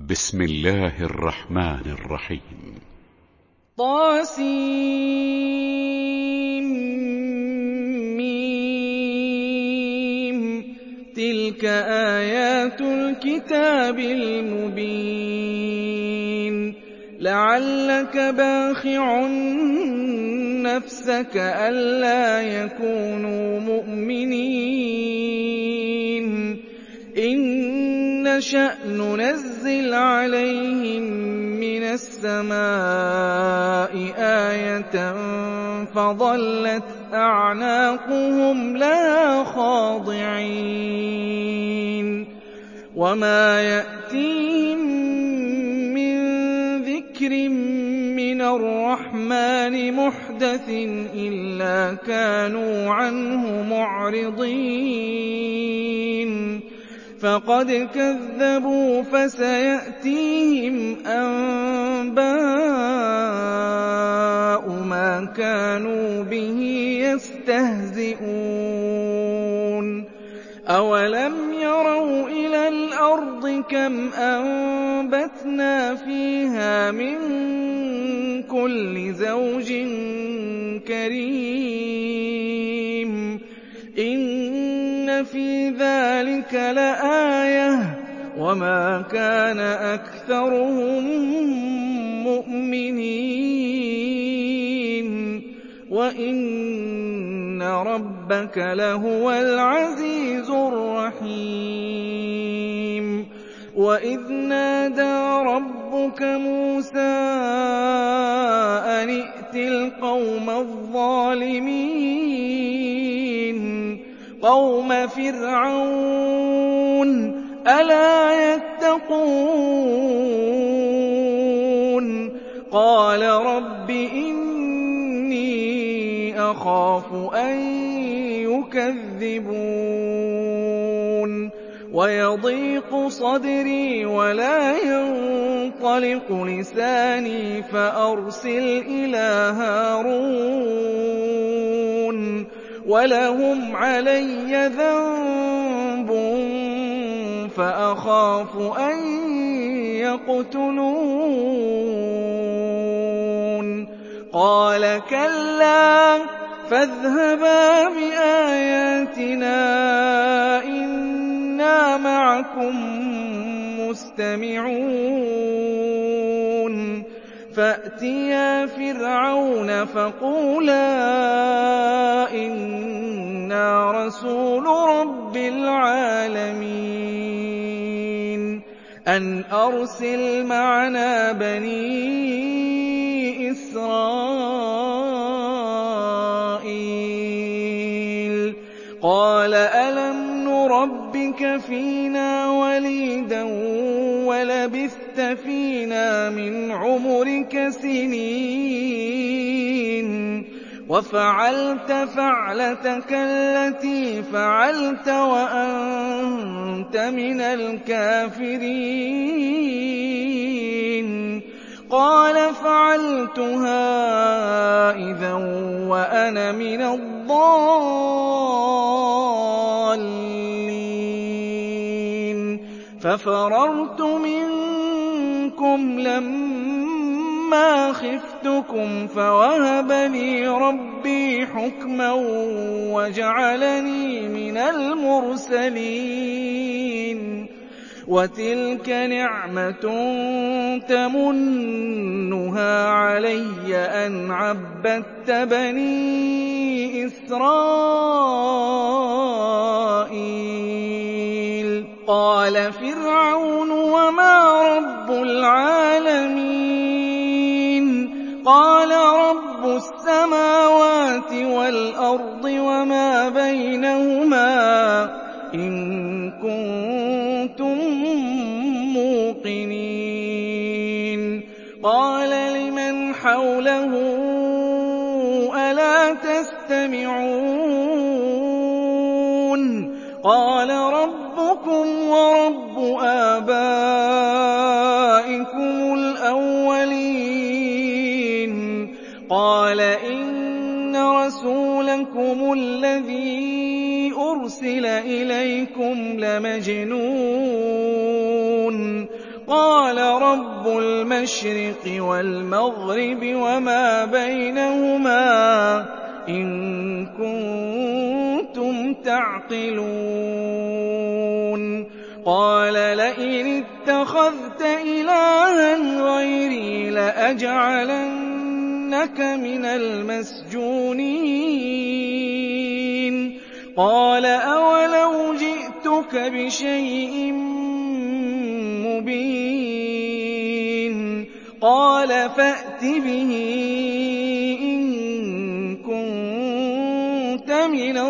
بسم الله الرحمن الرحيم. طاسيم. تلك آيات الكتاب المبين. لعلك باخع نفسك ألا يكونوا مؤمنين إن نشأ ننزل عليهم من السماء آية فظلت أعناقهم لها خاضعين وما يأتيهم من ذكر من الرحمن محدث إلا كانوا عنه معرضين فقد كذبوا فسيأتيهم أنباء ما كانوا به يستهزئون أولم يروا إلى الأرض كم أنبتنا فيها من كل زوج كريم إن في ذلك لآية وما كان أكثرهم مؤمنين وإن ربك لهو العزيز الرحيم وإذ نادى ربك موسى أن ائت القوم الظالمين قوم فرعون ألا يتقون قال رب إني أخاف أن يكذبون ويضيق صدري ولا ينطلق لساني فأرسل إلى هارون ولهم علي ذنب فأخاف أن يقتلون قال كلا فاذهبا بآياتنا إنا معكم مستمعون فأتيا فرعون فقولا إنا رسول رب العالمين أن أرسل معنا بني إسرائيل قال ألم نربك فينا وليدا ولبثت فينا من عمرك سنين وفعلت فعلتك التي فعلت وأنت من الكافرين قال فعلتها إذا وأنا من الضالين ففررت منكم لما خفتكم فوهب لي ربي حكما وجعلني من المرسلين وتلك نعمة تمنها علي أن عبدت بني إسرائيل قال فرعون وما رب العالمين قال رب السماوات والأرض وما بينهما إن كنتم موقنين قال لمن حوله ألا تستمعون قال ربكم ورب آبائكم الأولين قال إن رسولكم الذي أرسل إليكم لمجنون قَالَ رَبُّ الْمَشْرِقِ وَالْمَغْرِبِ وَمَا بَيْنَهُمَا إِن كُنتُمْ تَعْقِلُونَ قَالَ لَئِنِ اتَّخَذْتَ إِلَٰهًا غَيْرِي لَأَجْعَلَنَّكَ مِنَ الْمَسْجُونِينَ قَالَ أَوَلَوْ جِئْتُكَ بِشَيْءٍ مُّبِينٍ قَالَ فَأْتِ بِهِ إِن كُنتَ مِنَ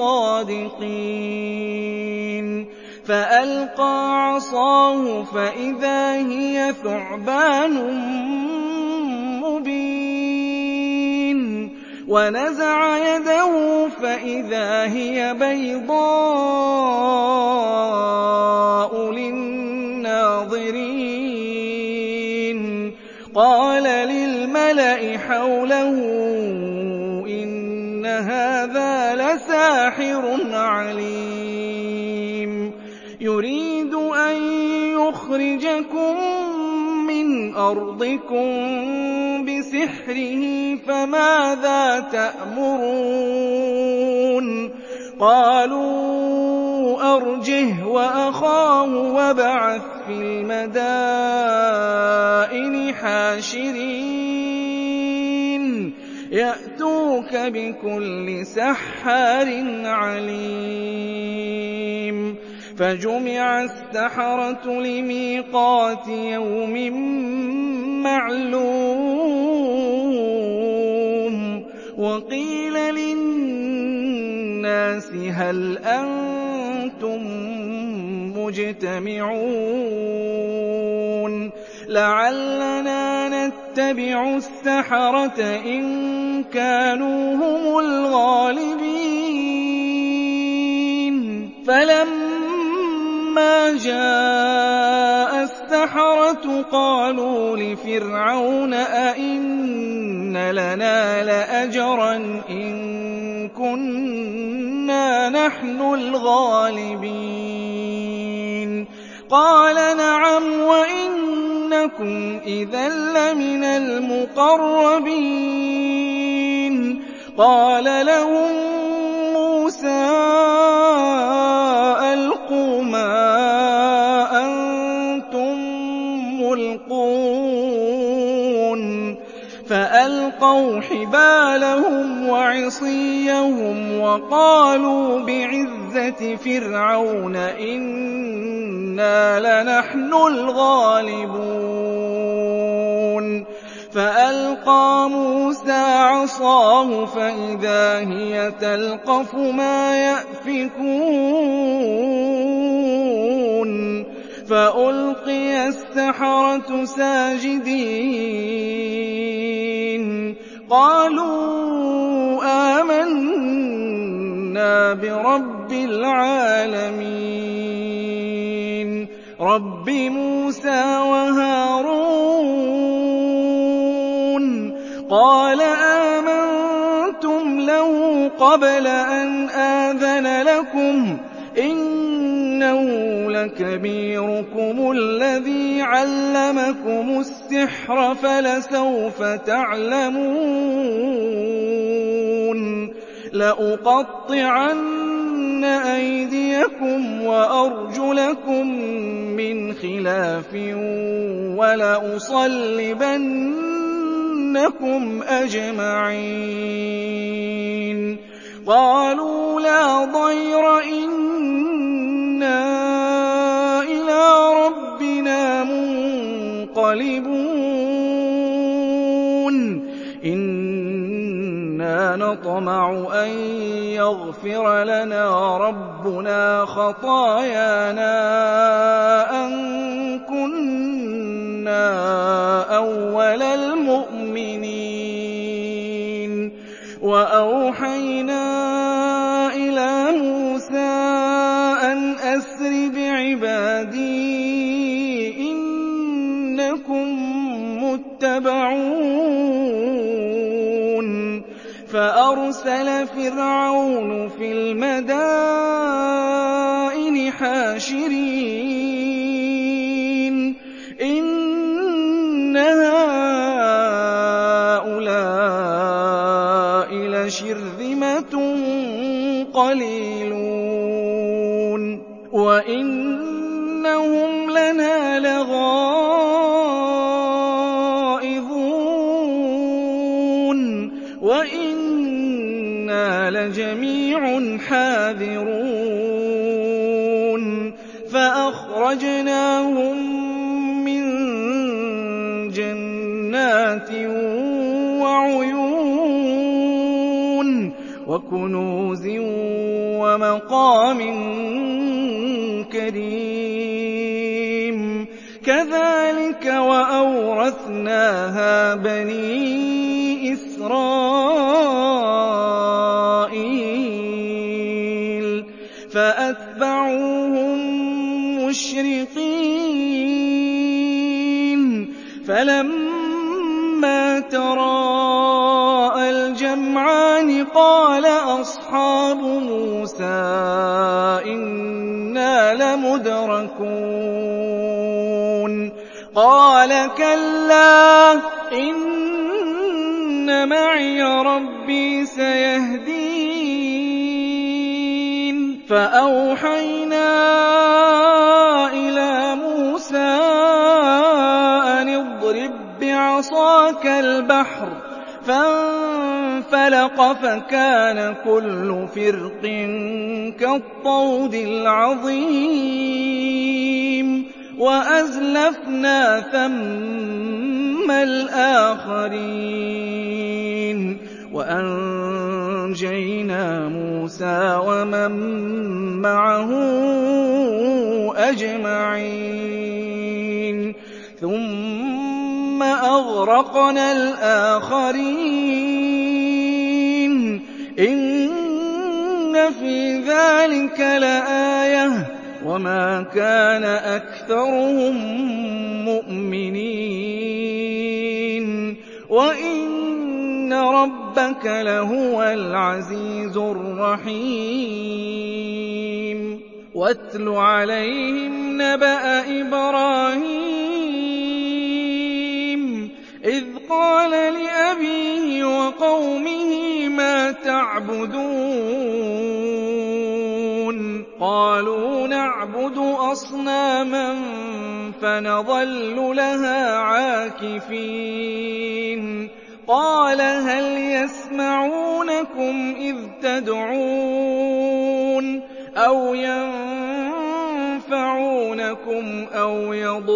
الصَّادِقِينَ فَأَلْقَىٰ عَصَاهُ فَإِذَا هِيَ ثُعْبَانٌ مُّبِينٌ وَنَزَعَ يَدَهُ فَإِذَا هِيَ بَيْضَاءُ لِلنَّاظِرِينَ قَالَ لِلْمَلَإِ حَوْلَهُ إِنَّ هَٰذَا لَسَاحِرٌ عَلِيمٌ يُرِيدُ أَن يُخْرِجَكُم مِّنْ أَرْضِكُم بِسِحْرِهِ فَمَاذَا تَأْمُرُونَ قَالُوا أَرْجِهْ وَأَخَاهُ وَابْعَثْ فِي الْمَدَائِنِ حَاشِرِينَ يَأْتُوكَ بِكُلِّ سَحَّارٍ عَلِيمٍ فَجُمِعَ السَّحَرَةُ لِمِيقَاتِ يَوْمٍ مَّعْلُومٍ وَقِيلَ لِلنَّاسِ هَلْ أَنتُم مُّجْتَمِعُونَ لَعَلَّنَا نَتَّبِعُ السَّحَرَةَ إِن كَانُوا هُمُ الْغَالِبِينَ فَلَمَّا جَاءَ السَّحَرَةُ قَالُوا لِفِرْعَوْنَ أَئِنَّ لَنَا لَأَجْرًا إِن كُنَّا نَحْنُ الْغَالِبِينَ قَالَ نَعَمْ وَإِنَّكُمْ إِذًا لَّمِنَ الْمُقَرَّبِينَ قَالَ لَهُم مُّوسَىٰ أَلْقُوا مَا أَنتُم مُّلْقُونَ فَأَلْقَوْا حِبَالَهُمْ وَعِصِيَّهُمْ وَقَالُوا بِعِزَّةِ فِرْعَوْنَ إِنَّا لَنَحْنُ الْغَالِبُونَ فَأَلْقَىٰ مُوسَىٰ عَصَاهُ فَإِذَا هِيَ تَلْقَفُ مَا يَأْفِكُونَ فَأُلْقِيَ السَّحَرَةُ سَاجِدِينَ قَالُوا آمَنَّا بِرَبِّ الْعَالَمِينَ رَبِّ مُوسَىٰ وَهَارُونَ قَالَ آمَنتُمْ لَهُ قَبْلَ أَنْ آذَنَ لَكُمْ إِنَّهُ لَكَبِيرُكُمُ الَّذِي عَلَّمَكُمُ السِّحْرَ فَلَسَوْفَ تَعْلَمُونَ لَأُقَطِّعَنَّ أَيْدِيَكُمْ وَأَرْجُلَكُم مِّنْ خِلَافٍ وَلَأُصَلِّبَنَّكُمْ أَجْمَعِينَ قَالُوا لَا ضَيْرَ إِنَّا إِلَىٰ رَبِّنَا مُنقَلِبُونَ إِنَّا نَطْمَعُ أَن يَغْفِرَ لَنَا رَبُّنَا خَطَايَانَا أَن كُنَّا أَوَّلَ الْمُؤْمِنِينَ وَأَوْحَيْنَا إِلَىٰ مُوسَىٰ أَنْ أَسْرِ بِعِبَادِي إِنَّكُم مُّتَّبَعُونَ فَأَرْسَلَ فِرْعَوْنُ فِي الْمَدَائِنِ حَاشِرِينَ وَإِنَّهُمْ لَنَا لَغَائِظُونَ وَإِنَّا لَجَمِيعٌ حَاذِرُونَ فَأَخْرَجْنَاهُم مِّن جَنَّاتٍ وَعُيُونٍ وَكُنُوزٍ وَمَقَامٍ كَرِيمٍ كَذَٰلِكَ وَأَوْرَثْنَاهَا بَنِي إِسْرَائِيلَ فَأَتْبَعُوهُم مُّشْرِقِينَ فَلَمَّا تَرَاءَى الْجَمْعَانِ قَالَ أَصْحَابُ مُوسَىٰ إِنَّا لَمُدْرَكُونَ قَالَ كَلَّا إِنَّ مَعِيَ رَبِّي سَيَهْدِينِ فَأَوْحَيْنَا إِلَىٰ مُوسَىٰ أَنِ اضْرِب بِّعَصَاكَ الْبَحْرَ فَانفَلَقَ فَكَانَ كُلُّ فِرْقٍ كَالطَّوْدِ الْعَظِيمِ وَأَزْلَفْنَا ثَمَّ الْآخَرِينَ وَأَنجَيْنَا مُوسَىٰ وَمَن مَّعَهُ أَجْمَعِينَ ثُمَّ أَغْرَقْنَا الْآخَرِينَ إِنَّ فِي ذَٰلِكَ لَآيَةً وَمَا كَانَ أَكْثَرُهُم مُّؤْمِنِينَ وَإِنَّ رَبَّكَ لَهُوَ الْعَزِيزُ الرَّحِيمُ وَاتْلُ عَلَيْهِمْ نَبَأَ إِبْرَاهِيمَ إِذْ قَالَ لِأَبِيهِ وَقَوْمِهِ مَا تَعْبُدُونَ قَالُوا نَعْبُدُ أَصْنَامًا فَنَظَلُّ لَهَا عَاكِفِينَ قَالَ هَلْ يَسْمَعُونَكُمْ إِذْ تَدْعُونَ أَوْ يَنفَعُونَكُمْ أَوْ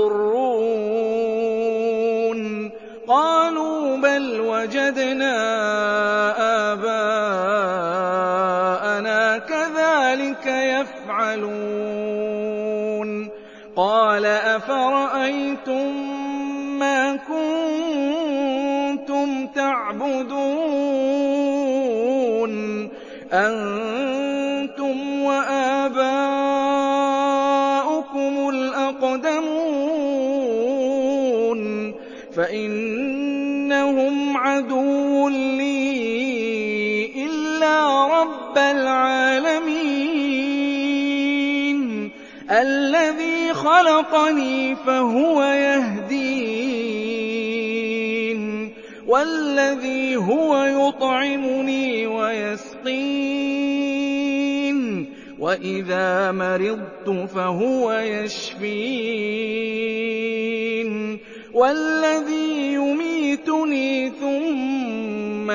يَضُرُّونَ قَالُوا بَلْ وَجَدْنَا آبَاءَنَا كَذَٰلِكَ يَفْعَلُونَ قَالَ أَفَرَأَيْتُم مَّا كُنتُمْ تَعْبُدُونَ أَنتُمْ وَآبَاؤُكُمُ الْأَقْدَمُونَ فَإِنَّهُمْ عَدُوٌّ لِّي إِلَّا رَبَّ الْعَالَمِينَ الَّذِي خَلَقَنِي فَهُوَ يَهْدِينِ وَالَّذِي هُوَ يُطْعِمُنِي وَيَسْقِينِ وَإِذَا مَرِضْتُ فَهُوَ يَشْفِينِ وَالَّذِي يُمِيتُنِي ثُمَّ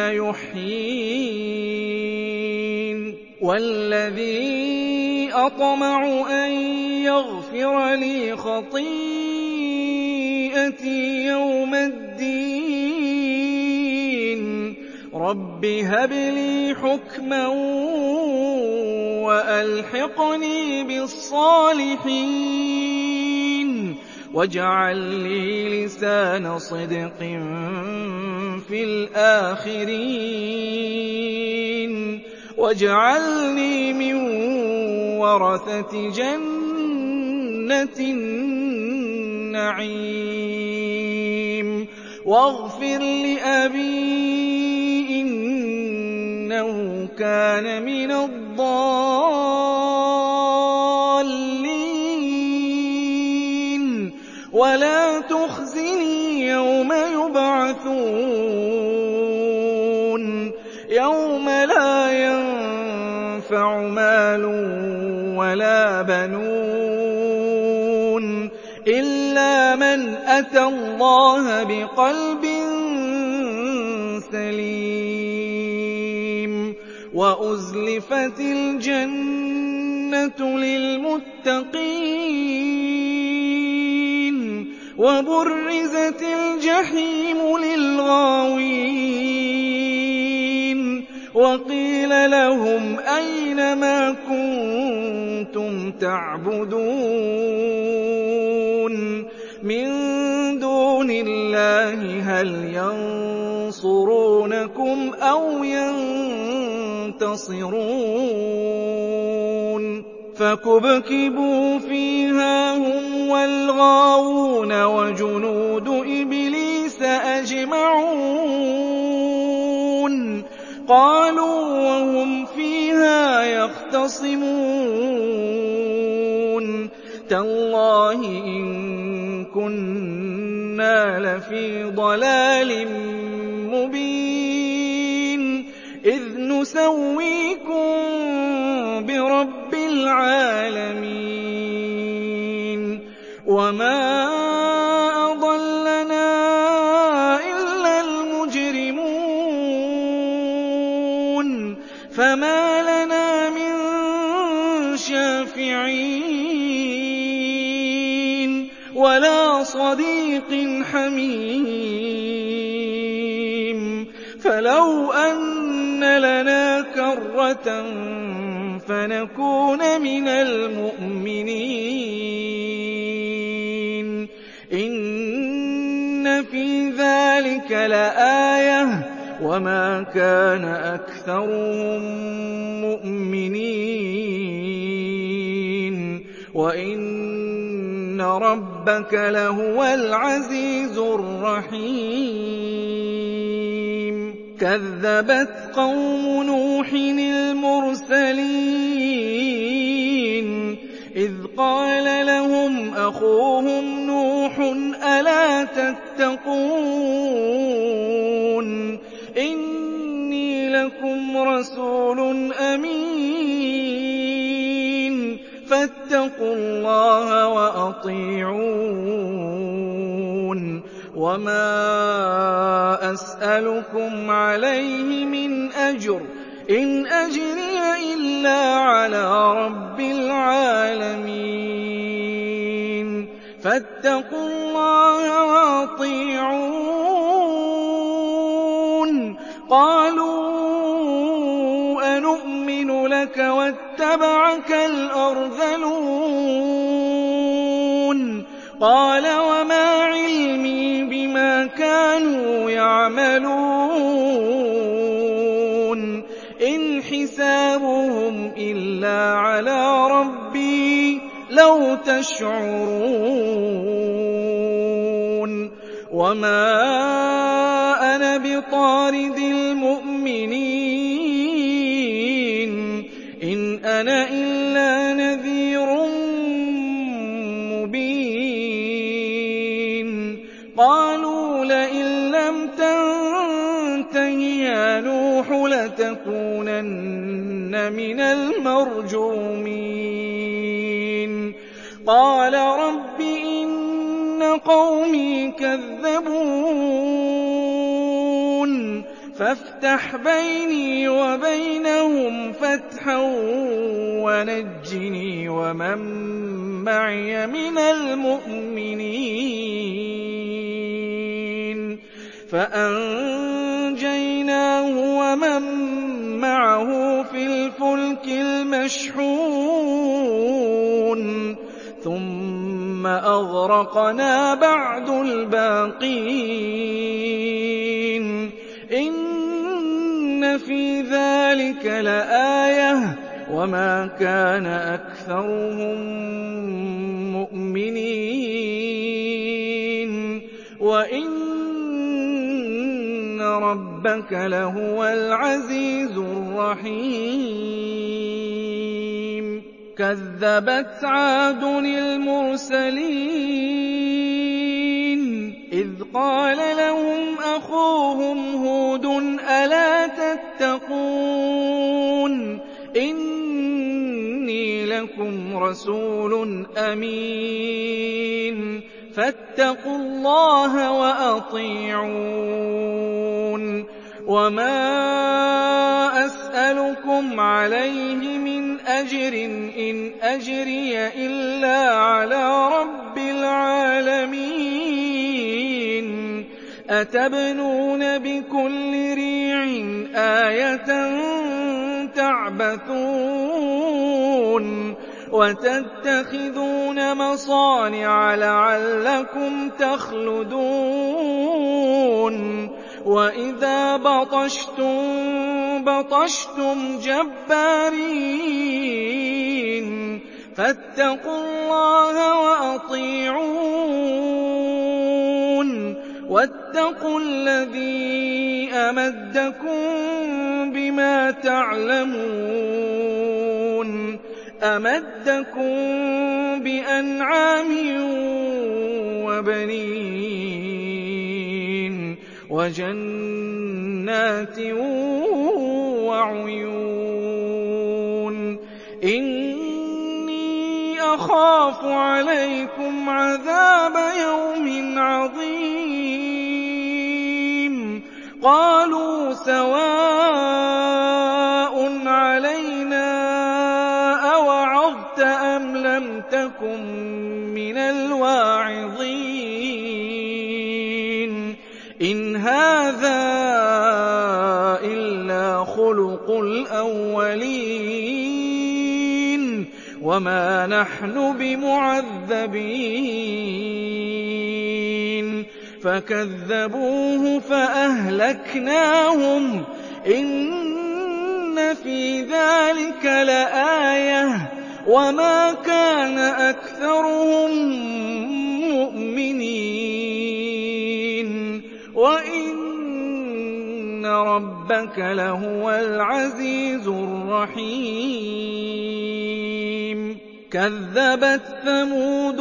يُحْيِينِ وَالَّذِي أَطْمَعُ أَن يَغْفِرَ لِي خَطِيئَتِي يَوْمَ الدِّينِ رَبِّ هَبْ لِي حُكْمًا وَأَلْحِقْنِي بِالصَّالِحِينَ وَاجْعَل لِّي لِسَانَ صِدْقٍ فِي الْآخِرِينَ وَاجْعَلْنِي مِن وَرَثَةِ جَنَّةِ النَّعِيمِ وَاغْفِرْ لِأَبِي إِنَّهُ كَانَ مِنَ الضَّالِّينَ وَلَا تُخْزِنِي يَوْمَ يُبْعَثُونَ يَوْمَ لَا يَنفَعُ مَالٌ وَلَا بَنُونَ إِلَّا مَنْ أَتَى اللَّهَ بِقَلْبٍ سَلِيمٍ وَأُزْلِفَتِ الْجَنَّةُ لِلْمُتَّقِينَ وَبُرِّزَتِ الْجَحِيمُ لِلْغَاوِينَ وَقِيلَ لَهُمْ أَيْنَ مَا كُنتُمْ تَعْبُدُونَ مِن دُونِ اللَّهِ هَلْ يَنصُرُونَكُمْ أَوْ يَنتَصِرُونَ فَكُبْكِبُوا فِيهَا هُمْ وَالْغَاوُونَ وَجُنُودُ إِبْلِيسَ أَجْمَعُونَ قَالُوا وَهُمْ فِيهَا يَخْتَصِمُونَ تَاللَّهِ إِن كُنَّا لَفِي ضَلَالٍ مُّبِينٍ إِذْ نُسَوِّيكُم بِرَبِّ الْعَالَمِينَ وَمَا أَضَلَّنَا إِلَّا الْمُجْرِمُونَ فَمَا لَنَا مِن شَافِعِينَ وَلَا صَدِيقٍ حَمِيمٍ فَلَوْ أَنَّ لَنَا كَرَّةً فَنَكُونَ مِنَ الْمُؤْمِنِينَ إِنَّ فِي ذَلِكَ لَآيَةً وَمَا كَانَ أَكْثَرُهُم مُّؤْمِنِينَ وَإِنَّ رَبَّكَ لَهُوَ الْعَزِيزُ الرَّحِيمُ كَذَّبَتْ قَوْمُ نُوحٍ الْمُرْسَلِينَ إِذْ قَالَ لَهُمْ أَخُوهُمْ نُوحٌ أَلَا تَتَّقُونَ إِنِّي لَكُمْ رَسُولٌ أَمِينٌ فَاتَّقُوا اللَّهَ وَأَطِيعُونِ وَمَا أَسْأَلُكُمْ عَلَيْهِ مِنْ أَجْرٍ إِنْ أَجْرِيَ إِلَّا عَلَىٰ رَبِّ الْعَالَمِينَ فَاتَّقُوا اللَّهَ وَأَطِيعُونِ قَالُوا أَنُؤْمِنُ لَكَ وَاتَّبَعَكَ الْأَرْذَلُونَ قَالَ وَمَا عِلْمِي بِمَا كَانُوا يَعْمَلُونَ إِنْ حِسَابُهُمْ إِلَّا عَلَىٰ رَبِّي لَوْ تَشْعُرُونَ وَمَا أَنَا بِطَارِدِ الْمُؤْمِنِينَ إِنْ أَنَا إِلَّا نَذِيرٌ مُّبِينٌ قَالُوا لَئِن لَّمْ تَنتَهِ يَا نُوحُ لَتَكُونَنَّ مِنَ الْمَرْجُومِينَ قَالَ رَبِّ إِنَّ قَوْمِي كَذَّبُونِ فَافْتَحْ بَيْنِي وَبَيْنَهُمْ فَتْحًا وَنَجِّنِي وَمَن مَّعِيَ مِنَ الْمُؤْمِنِينَ فَأَنجَيْنَاهُ وَمَن مَّعَهُ فِي الْفُلْكِ الْمَشْحُونِ ثُمَّ أَغْرَقْنَا بَعْدُ الْبَاقِينَ إِنَّ فِي ذَلِكَ لَآيَةً وَمَا كَانَ أَكْثَرُهُم مُّؤْمِنِينَ وَإِنَّ رَبَّكَ لَهُوَ الْعَزِيزُ الرَّحِيمُ كَذَّبَتْ عَادٌ الْمُرْسَلِينَ إِذْ قَالَ لَهُمْ أَخُوهُمْ هُودٌ أَلَا تَتَّقُونَ إِنِّي لَكُمْ رَسُولٌ أَمِينٌ فاتقوا الله وأطيعون وما أسألكم عليه من أجر إن أجري إلا على رب العالمين أتبنون بكل ريع آية تعبثون وتتخذون مصانع لعلكم تخلدون وإذا بطشتم جبارين فاتقوا الله وأطيعون واتقوا الذي أمدكم بما تعلمون أمدكم بأنعام وبنين وجنات وعيون إني أخاف عليكم عذاب يوم عظيم قالوا سواء علينا أوعظت أم لم تكن من الواعظين إن هذا إلا خلق الأولين وما نحن بمعذبين فكذبوه فأهلكناهم إن في ذلك لآية وما كان أكثرهم مؤمنين وإن ربك لهو العزيز الرحيم كذبت ثمود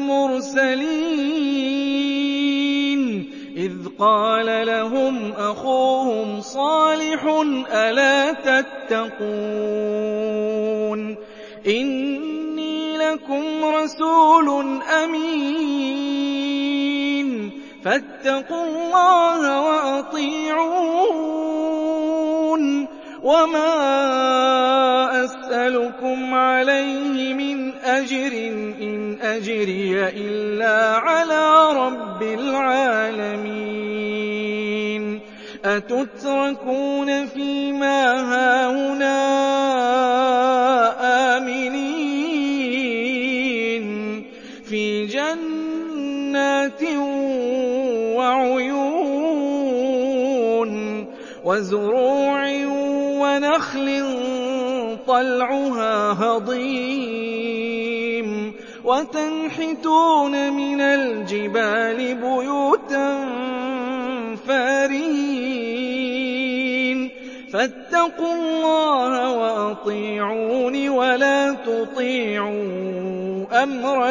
المرسلين إذ قال لهم أخوهم صالح ألا تتقون إني لكم رسول أمين فاتقوا الله وأطيعون وما أسألكم عليه من أجر إن أجري إلا على رب العالمين أتتركون فيما هاهنا آمنين في جنات وعيون وزروع ونخل طلعها هضيم وتنحتون من الجبال بيوتا فارهين فاتقوا الله وأطيعون ولا تطيعوا أمر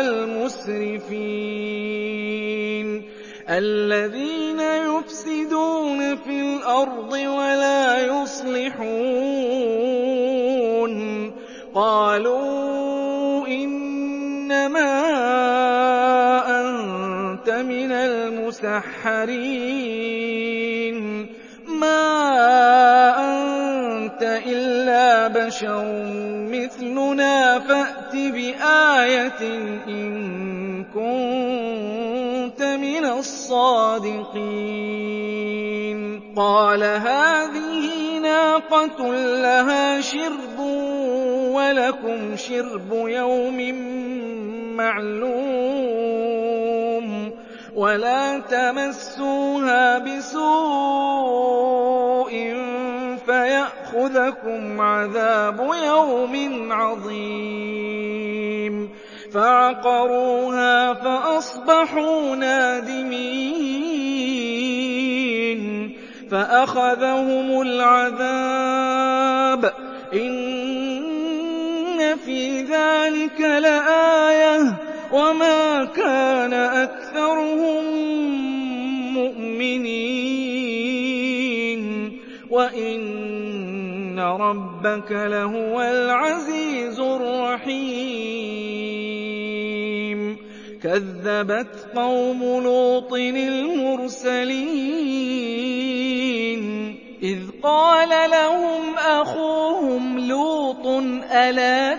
المسرفين الذين يفسدون في الأرض ولا يصلحون قالوا إنما أنت من المسحرين ما أنت إلا بشر مثلنا فأت بآية إن كنت من الصادقين قال هذه ناقة لها شرب ولكم شرب يوم معلوم ولا تمسوها بسوء فيأخذكم عذاب يوم عظيم فعقروها فأصبحوا نادمين فأخذهم العذاب إن في ذلك لآية وما كان أكثرهم مؤمنين وإن ربك لهو العزيز الرحيم كَذَّبَتْ قَوْمُ لُوطٍ الْمُرْسَلِينَ إِذْ قَالَ لَهُمْ أَخُوهُمْ لُوطٌ أَلَا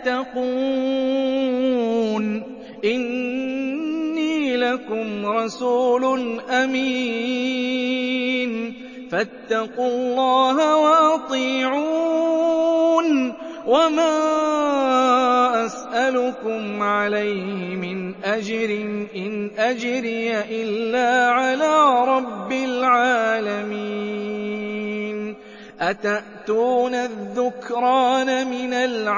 تَتَّقُونَ إِنِّي لَكُمْ رَسُولٌ أَمِينٌ فَاتَّقُوا اللَّهَ وَأَطِيعُونِ وَمَا أَسْأَلُكُمْ عَلَيْهِ مِنْ أَجْرٍ إِنْ أَجْرِيَ إِلَّا عَلَىٰ رَبِّ الْعَالَمِينَ أَتَأْتُونَ الذُّكْرَانَ مِنَ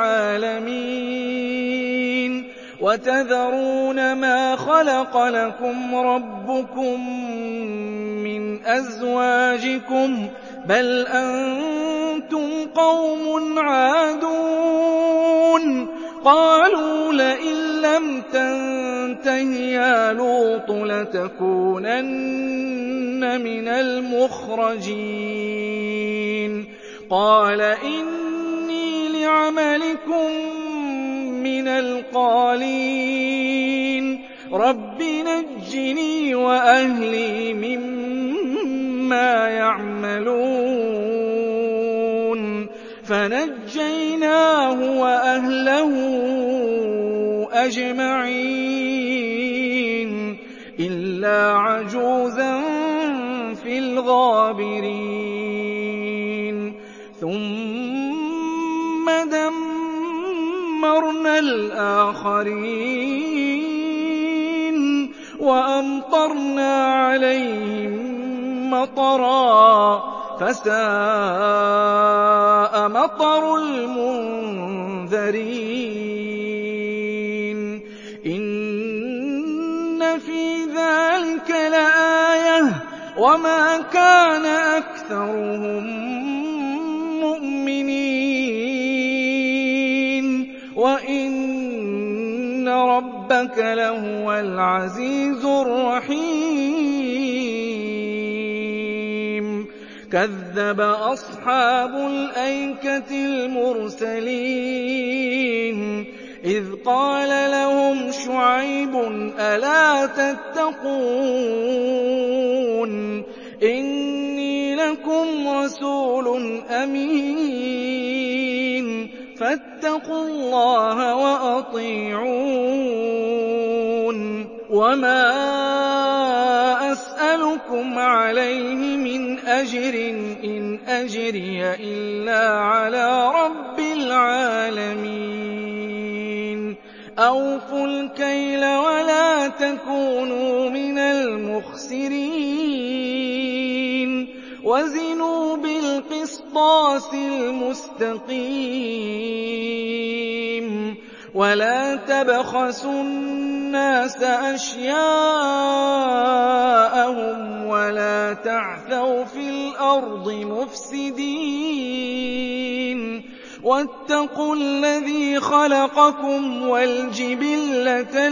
الْعَالَمِينَ وَتَذَرُونَ مَا خَلَقَ لَكُمْ رَبُّكُم مِّنْ أَزْوَاجِكُم بَلْ أَنتُمْ قَوْمٌ عَادُونَ قَالُوا لَئِن لَّمْ تَنتَهِ يَا لُوطُ لَتَكُونَنَّ مِنَ الْمُخْرَجِينَ قَالَ إِنِّي لِعَمَلِكُم مِّنَ الْقَالِينَ رَبِّ نَجِّنِي وَأَهْلِي مِمَّا يَعْمَلُونَ فَنَجَّيْنَاهُ وَأَهْلَهُ أَجْمَعِينَ إِلَّا عَجُوزًا فِي الْغَابِرِينَ ثُمَّ دَمَّرْنَا الْآخَرِينَ وَأَمْطَرْنَا عَلَيْهِم مَّطَرًا فَسَاءَ مَطَرُ الْمُنذَرِينَ إِنَّ فِي ذَٰلِكَ لَآيَةً وَمَا كَانَ أَكْثَرُهُم مُّؤْمِنِينَ وَإِنَّ رَبَّكَ لَهُوَ الْعَزِيزُ الرَّحِيمُ كَذَّبَ أَصْحَابُ الْأَيْكَةِ الْمُرْسَلِينَ إِذْ قَالَ لَهُمْ شُعَيْبٌ أَلَا تَتَّقُونَ إِنِّي لَكُمْ رَسُولٌ أَمِينٌ فَاتَّقُوا اللَّهَ وَأَطِيعُونِ وَمَا أَسْأَلُكُمْ عَلَيْهِ مِنْ أَجْرٍ إِنْ أَجْرِيَ إِلَّا عَلَىٰ رَبِّ الْعَالَمِينَ أَوْفُوا الْكَيْلَ وَلَا تَكُونُوا مِنَ الْمُخْسِرِينَ وَزِنُوا بِالْقِسْطَاسِ الْمُسْتَقِيمِ وَلَا تَبْخَسُوا النَّاسَ أَشْيَاءَهُمْ وَلَا تَعْثَوْا فِي الْأَرْضِ مُفْسِدِينَ وَاتَّقُوا الَّذِي خَلَقَكُمْ وَالْجِبِلَّةَ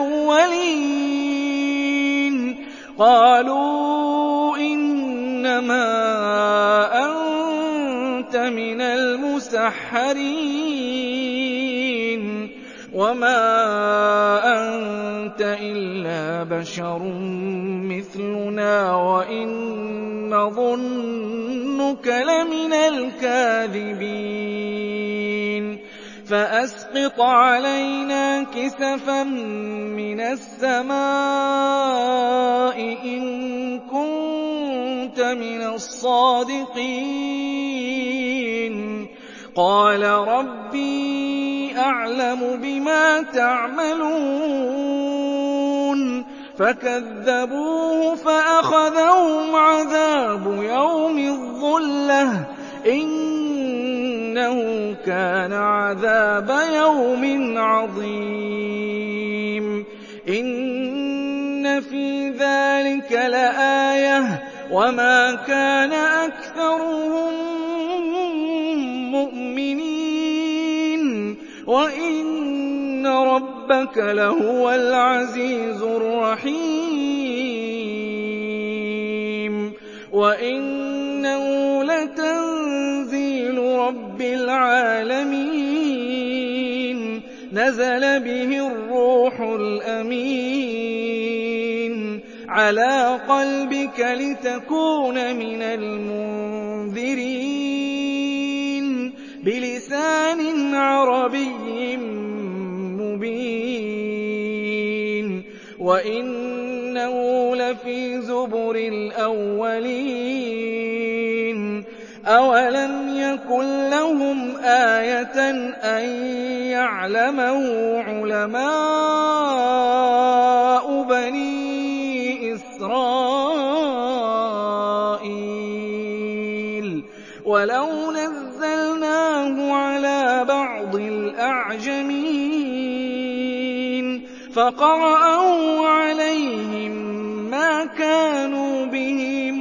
الْأَوَّلِينَ قَالُوا إِنَّمَا أَنتَ مِنَ الْمُسَحَّرِينَ وَمَا أَنتَ إِلَّا بَشَرٌ مِّثْلُنَا وَإِن نَّظُنُّكَ لَمِنَ الْكَاذِبِينَ فَأَسْقِطْ عَلَيْنَا كِسَفًا مِّنَ السَّمَاءِ إِن كُنتَ مِنَ الصَّادِقِينَ قَالَ رَبِّي أَعْلَمُ بِمَا تَعْمَلُونَ فَكَذَّبُوهُ فَأَخَذَهُمْ عَذَابُ يَوْمِ الظُّلَّةِ ۚ إِنَّهُ كَانَ عَذَابَ يَوْمٍ عَظِيمٍ إِنَّ فِي ذَٰلِكَ لَآيَةً وَمَا كَانَ أَكْثَرُهُم مُّؤْمِنِينَ وَإِنَّ رَبَّكَ لَهُوَ الْعَزِيزُ الرَّحِيمُ وَإِنَّهُ لَتَنزِيلُ رَبِّ الْعَالَمِينَ نَزَلَ بِهِ الرُّوحُ الرُّوحُ الْأَمِينُ عَلَىٰ قَلْبِكَ لِتَكُونَ مِنَ الْمُنذِرِينَ بِلِسَانٍ عَرَبِيٍّ مُّبِينٍ وَإِنَّهُ لَفِي زُبُرِ الْأَوَّلِينَ أَوَلَمْ يَكُن لَّهُمْ آيَةً أَن يَعْلَمَهُ عُلَمَاءُ بَنِي إِسْرَائِيلَ وَلَوْ نَزَّلْنَاهُ عَلَىٰ بَعْضِ الْأَعْجَمِينَ فَقَرَأَهُ عَلَيْهِم مَّا كَانُوا بِهِ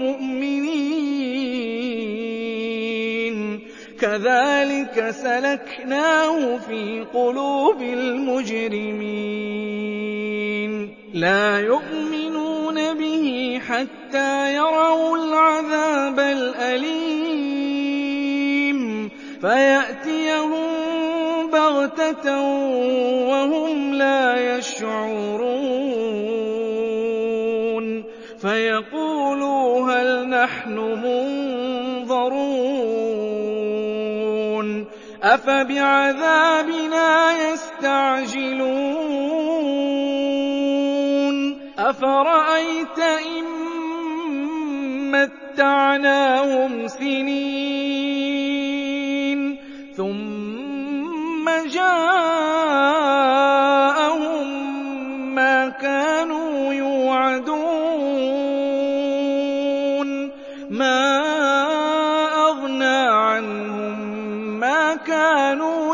مُؤْمِنِينَ كَذَٰلِكَ سَلَكْنَاهُ فِي قُلُوبِ الْمُجْرِمِينَ لَا يُؤْمِنُونَ بِهِ حَتَّىٰ يَرَوُا الْعَذَابَ الْأَلِيمَ فَيَأْتِيَهُم بَغْتَةً وَهُمْ لَا يَشْعُرُونَ فَيَقُولُوا هَلْ نَحْنُ مُنظَرُونَ أَفَبِعَذَابِنَا يَسْتَعْجِلُونَ أَفَرَأَيْتَ إِن مَّتَّعْنَاهُمْ سِنِينَ ثُمَّ جَاءَهُم مَّا كَانُوا يُوعَدُونَ مَا أَغْنَىٰ عَنْهُم مَّا كَانُوا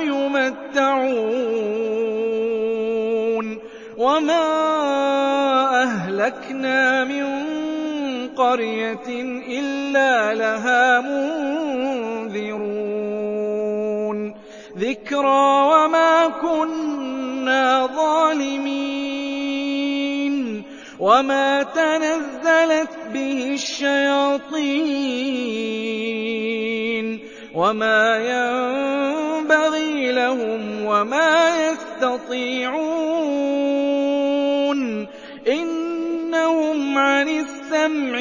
يُمَتَّعُونَ وَمَا أَهْلَكْنَا مِن قَرْيَةٍ إِلَّا لَهَا مُنذِرُونَ ذِكْرَىٰ وَمَا كُنَّا ظَالِمِينَ وَمَا تَنَزَّلَتْ بِهِ الشَّيَاطِينُ وَمَا يَنبَغِي لَهُمْ وَمَا يَسْتَطِيعُونَ إِنَّهُمْ عَنِ السَّمْعِ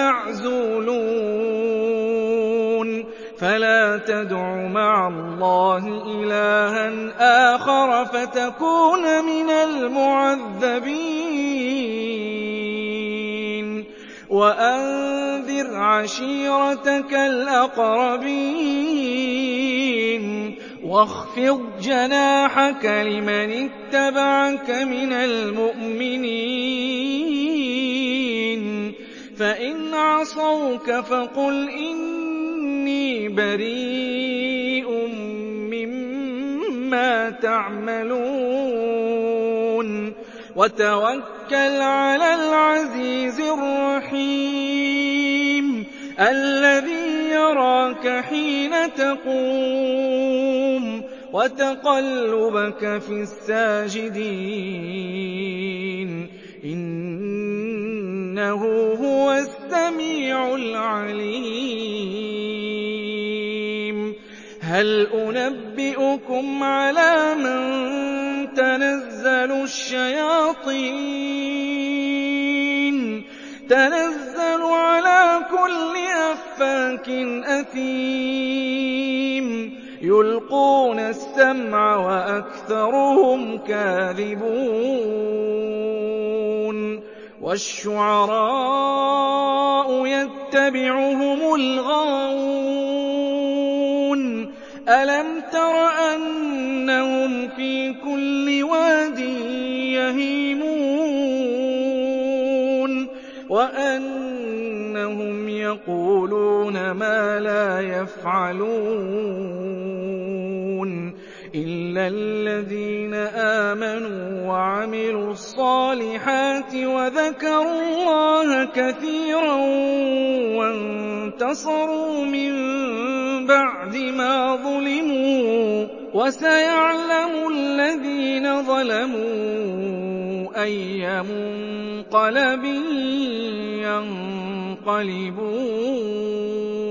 لَمَعْزُولُونَ فَلَا تَدْعُ مَعَ اللَّهِ إِلَٰهًا آخَرَ فَتَكُونَ مِنَ الْمُعَذَّبِينَ وَأَنذِرْ عَشِيرَتَكَ الْأَقْرَبِينَ وَاخْفِضْ جَنَاحَكَ لِمَنِ اتَّبَعَكَ مِنَ الْمُؤْمِنِينَ فَإِنْ عَصَوْكَ فَقُلْ إِنِّي بَرِيءٌ مِّمَّا تَعْمَلُونَ وَتَوَكَّلْ عَلَى الْعَزِيزِ الرَّحِيمِ الَّذِي يَرَاكَ حِينَ تَقُومُ وَتَقَلُّبَكَ فِي السَّاجِدِينَ إِنَّهُ هُوَ السَّمِيعُ الْعَلِيمُ هَلْ أُنَبِّئُكُمْ عَلَىٰ مَن تَنَزَّلُ الشَّيَاطِينُ تَنَزَّلُ عَلَىٰ كُلِّ أَفَّاكٍ أَثِيمٍ يُلْقُونَ السَّمْعَ وَأَكْثَرُهُمْ كَاذِبُونَ وَالشُّعَرَاءُ يَتَّبِعُهُمُ الْغَاوُونَ أَلَمْ تَرَ أَنَّهُمْ فِي كُلِّ وَادٍ يَهِيمُونَ وَأَنَّهُمْ يَقُولُونَ مَا لَا يَفْعَلُونَ إِلَّا الَّذِينَ آمَنُوا وَعَمِلُوا الصَّالِحَاتِ وَذَكَرُوا اللَّهَ كَثِيرًا وَانتَصَرُوا مِن بَعْدِ مَا ظُلِمُوا وَسَيَعْلَمُ الَّذِينَ ظَلَمُوا أَيَّ مُنقَلَبٍ يَنقَلِبُونَ